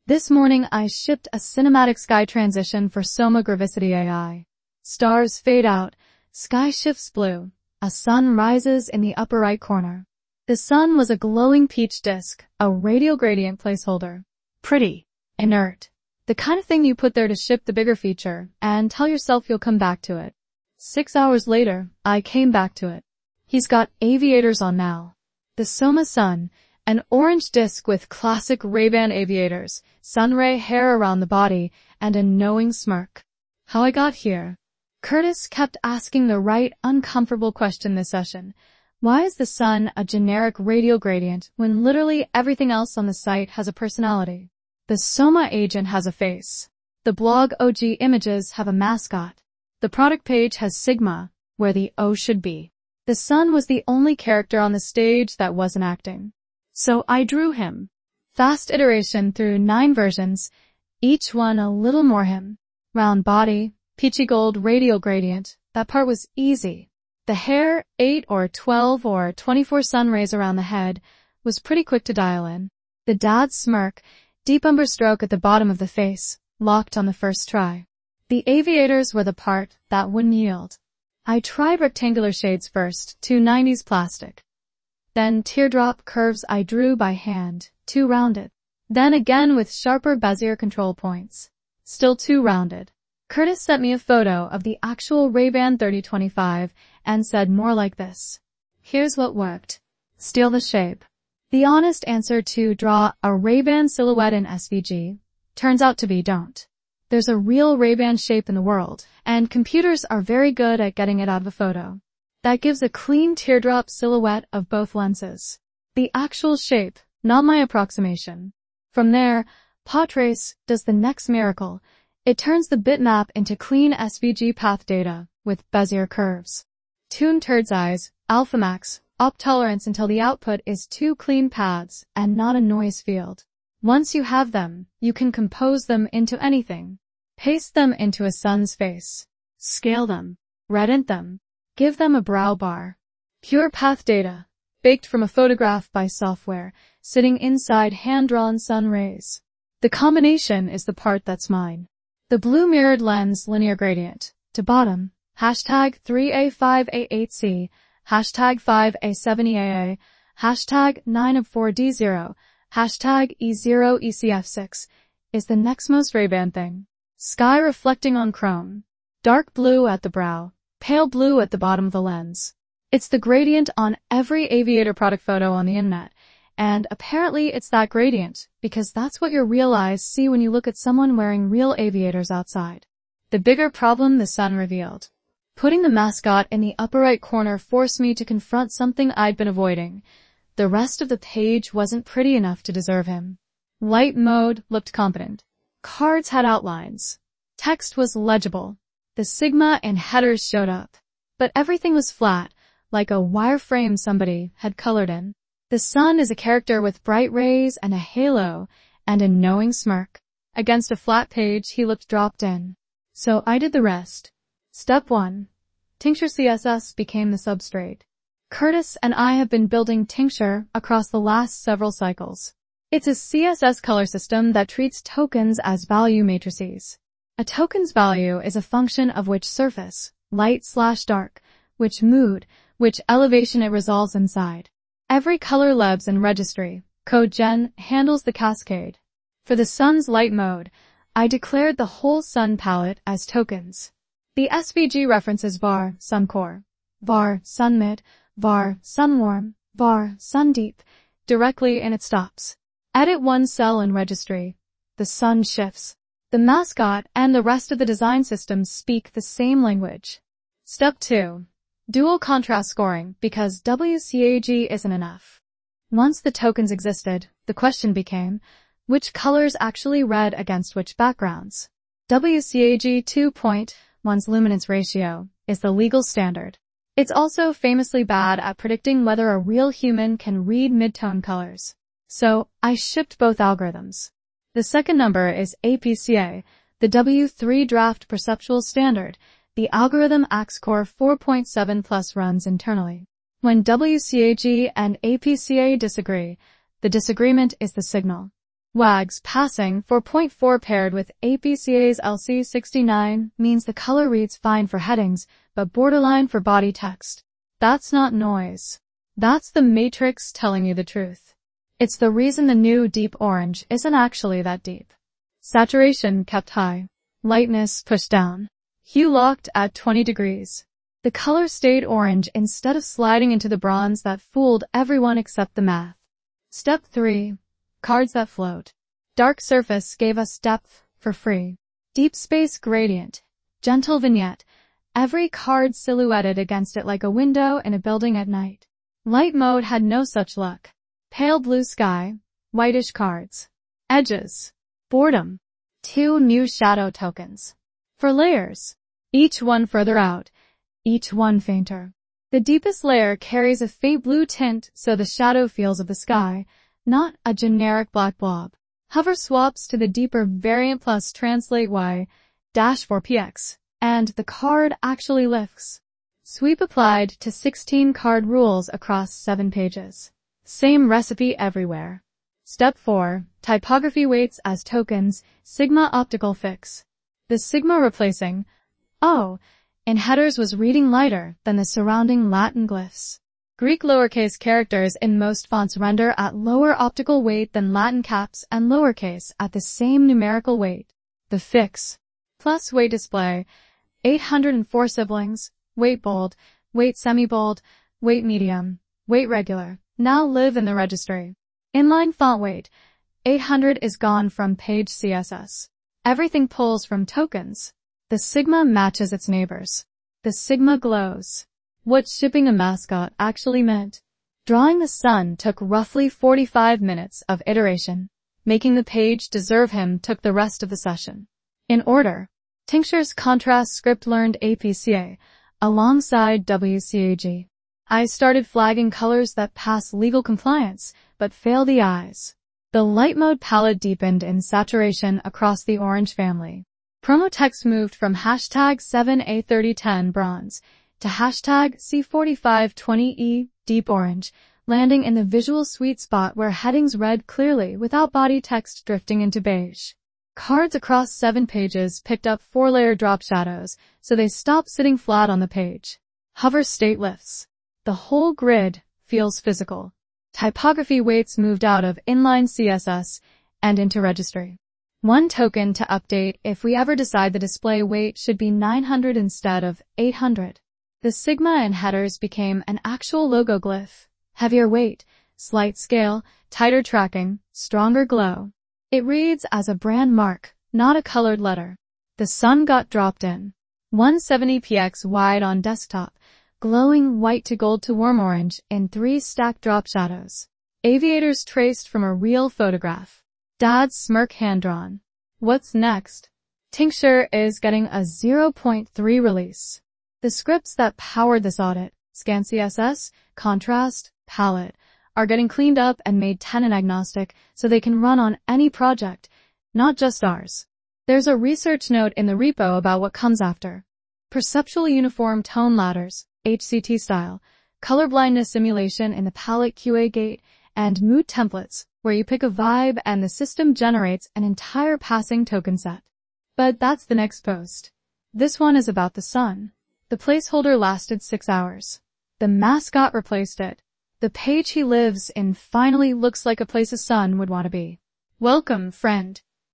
This morning I shipped a cinematic sky transition for Soma Gravicity AI. Stars fade out, sky shifts blue, a sun rises in the upper right corner. The sun was a glowing peach disk, a radial gradient placeholder. Pretty. Inert. The kind of thing you put there to ship the bigger feature and tell yourself you'll come back to it. 6 hours later, I came back to it. He's got aviators on now. The Soma Sun, an orange disc with classic Ray-Ban aviators, sunray hair around the body, and a knowing smirk. How I got here? Curtis kept asking the right uncomfortable question this session. Why is the sun a generic radial gradient when literally everything else on the site has a personality? The Soma agent has a face. The blog OG images have a mascot. The product page has Sigma, where the O should be. The sun was the only character on the stage that wasn't acting. So I drew him. Fast iteration through 9 versions, each one a little more him. Round body, peachy gold radial gradient, that part was easy. The hair, 8 or 12 or 24 sun rays around the head, was pretty quick to dial in. The dad's smirk, deep umber stroke at the bottom of the face, locked on the first try. The aviators were the part that wouldn't yield. I tried rectangular shades first, 2 90s plastic. Then teardrop curves I drew by hand, 2 rounded. Then again with sharper Bezier control points. Still 2 rounded. Curtis sent me a photo of the actual Ray-Ban 3025 and said more like this. Here's what worked. Steal the shape. The honest answer to draw a Ray-Ban silhouette in SVG turns out to be don't. There's a real Ray-Ban shape in the world, and computers are very good at getting it out of a photo. That gives a clean teardrop silhouette of both lenses. The actual shape, not my approximation. From there, Potrace does the next miracle. It turns the bitmap into clean SVG path data with Bezier curves. Tune turd's eyes, alphamax, op tolerance until the output is 2 clean paths and not a noise field. Once you have them, you can compose them into anything. Paste them into a sun's face. Scale them. Redent them. Give them a brow bar. Pure path data, baked from a photograph by software, sitting inside hand-drawn sun rays. The combination is the part that's mine. The blue mirrored lens linear gradient, to bottom, hashtag 3A5A8C, hashtag 5A7EAA, hashtag 9of4D0, hashtag E0ECF6, is the next most Ray-Ban thing. Sky reflecting on chrome. Dark blue at the brow. Pale blue at the bottom of the lens. It's the gradient on every aviator product photo on the internet, and apparently it's that gradient because that's what your real eyes see when you look at someone wearing real aviators outside. The bigger problem the sun revealed. Putting the mascot in the upper right corner forced me to confront something I'd been avoiding. The rest of the page wasn't pretty enough to deserve him. Light mode looked competent. Cards had outlines. Text was legible. The Sigma and headers showed up. But everything was flat, like a wireframe somebody had colored in. The sun is a character with bright rays and a halo, and a knowing smirk. Against a flat page, he looked dropped in. So I did the rest. Step 1. Tincture CSS became the substrate. Curtis and I have been building Tincture across the last several cycles. It's a CSS color system that treats tokens as value matrices. A token's value is a function of which surface, light/dark, which mood, which elevation it resolves inside. Every color labs and registry, CodeGen, handles the cascade. For the sun's light mode, I declared the whole sun palette as tokens. The SVG references var suncore, var sunmid, var sunwarm, var sundeep, directly in its stops. Edit one cell in registry. The sun shifts. The mascot and the rest of the design systems speak the same language. Step 2. Dual contrast scoring, because WCAG isn't enough. Once the tokens existed, the question became, which colors actually read against which backgrounds? WCAG 2.1's luminance ratio is the legal standard. It's also famously bad at predicting whether a real human can read midtone colors. So, I shipped both algorithms. The second number is APCA, the W3 draft perceptual standard. The algorithm AXCore 4.7 plus runs internally. When WCAG and APCA disagree, the disagreement is the signal. WAGs passing 4.4 paired with APCA's LC69 means the color reads fine for headings, but borderline for body text. That's not noise. That's the Matrix telling you the truth. It's the reason the new deep orange isn't actually that deep. Saturation kept high. Lightness pushed down. Hue locked at 20 degrees. The color stayed orange instead of sliding into the bronze that fooled everyone except the math. Step 3. Cards that float. Dark surface gave us depth for free. Deep space gradient. Gentle vignette. Every card silhouetted against it like a window in a building at night. Light mode had no such luck. Pale blue sky. Whitish cards. Edges. Boredom. 2 new shadow tokens. For layers. Each one further out. Each one fainter. The deepest layer carries a faint blue tint so the shadow feels of the sky, not a generic black blob. Hover swaps to the deeper variant plus translate Y-4px, and the card actually lifts. Sweep applied to 16 card rules across 7 pages. Same recipe everywhere. Step 4. Typography weights as tokens, Sigma optical fix. The Sigma replacing O in headers was reading lighter than the surrounding Latin glyphs. Greek lowercase characters in most fonts render at lower optical weight than Latin caps and lowercase at the same numerical weight. The fix. Plus weight display. 804 siblings. Weight bold. Weight semi-bold. Weight medium. Weight regular. Now live in the registry. Inline font weight. 800 is gone from page CSS. Everything pulls from tokens. The Sigma matches its neighbors. The Sigma glows. What shipping a mascot actually meant. Drawing the sun took roughly 45 minutes of iteration. Making the page deserve him took the rest of the session. In order. Tincture's contrast script learned APCA, alongside WCAG. I started flagging colors that pass legal compliance, but fail the eyes. The light mode palette deepened in saturation across the orange family. Promo text moved from hashtag 7A3010 bronze to hashtag C4520E deep orange, landing in the visual sweet spot where headings read clearly without body text drifting into beige. Cards across 7 pages picked up 4-layer drop shadows, so they stopped sitting flat on the page. Hover state lifts. The whole grid feels physical. Typography weights moved out of inline CSS and into registry. 1 token to update if we ever decide the display weight should be 900 instead of 800. The Sigma in headers became an actual logo glyph. Heavier weight, slight scale, tighter tracking, stronger glow. It reads as a brand mark, not a colored letter. The sun got dropped in. 170px wide on desktop, glowing white to gold to warm orange in 3 stacked drop shadows. Aviators traced from a real photograph. Dad's smirk hand-drawn. What's next? Tincture is getting a 0.3 release. The scripts that powered this audit, Scan CSS, Contrast, Palette, are getting cleaned up and made tenant agnostic so they can run on any project, not just ours. There's a research note in the repo about what comes after. Perceptual uniform tone ladders, HCT style, color blindness simulation in the palette QA gate, and mood templates, where you pick a vibe and the system generates an entire passing token set. But that's the next post. This one is about the sun. The placeholder lasted 6 hours. The mascot replaced it. The page he lives in finally looks like a place a sun would want to be. Welcome, friend.